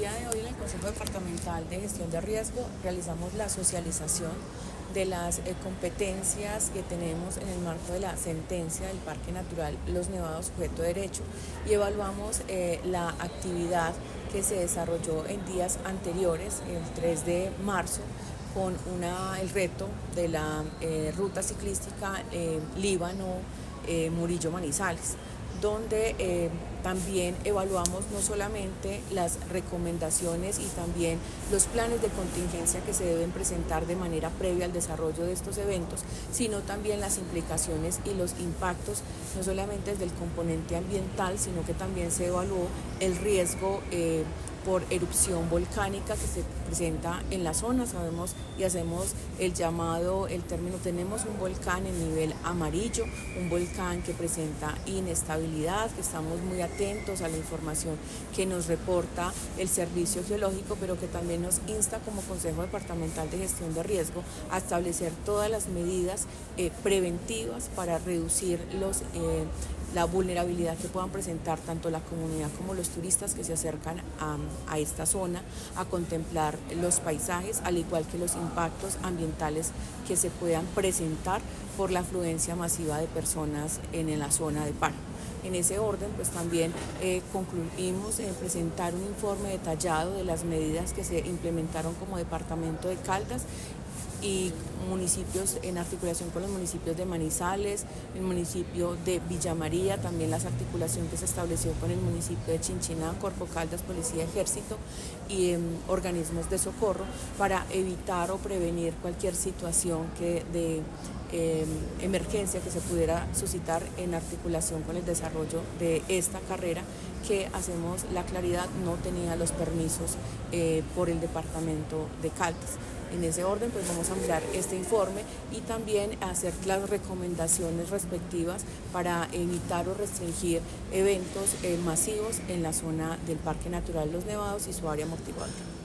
día de hoy en el Consejo Departamental de Gestión de Riesgo realizamos la socialización de las competencias que tenemos en el marco de la sentencia del Parque Natural Los Nevados sujeto de derecho y evaluamos la actividad que se desarrolló en días anteriores, el 3 de marzo, con el reto de la ruta ciclística Líbano-Murillo Manizales, donde también evaluamos no solamente las recomendaciones y también los planes de contingencia que se deben presentar de manera previa al desarrollo de estos eventos, sino también las implicaciones y los impactos, no solamente desde el componente ambiental, sino que también se evaluó el riesgo por erupción volcánica que se presenta en la zona. Sabemos y hacemos el término, tenemos un volcán en nivel amarillo, un volcán que presenta inestabilidad, que estamos muy atentos a la información que nos reporta el Servicio Geológico, pero que también nos insta como Consejo Departamental de Gestión de Riesgo a establecer todas las medidas preventivas para reducir la vulnerabilidad que puedan presentar tanto la comunidad como los turistas que se acercan a esta zona a contemplar los paisajes, al igual que los impactos ambientales que se puedan presentar por la afluencia masiva de personas en la zona de paro. En ese orden, pues también concluimos en presentar un informe detallado de las medidas que se implementaron como departamento de Caldas y municipios en articulación con los municipios de Manizales, el municipio de Villa María, también la articulación que se estableció con el municipio de Chinchiná, Corpo Caldas, Policía, Ejército y organismos de socorro para evitar o prevenir cualquier situación de emergencia que se pudiera suscitar en articulación con el desarrollo de esta carrera que, hacemos la claridad, no tenía los permisos por el departamento de Caldas. En ese orden, pues vamos a ampliar este informe y también hacer las recomendaciones respectivas para evitar o restringir eventos masivos en la zona del Parque Natural Los Nevados y su área amortiguada.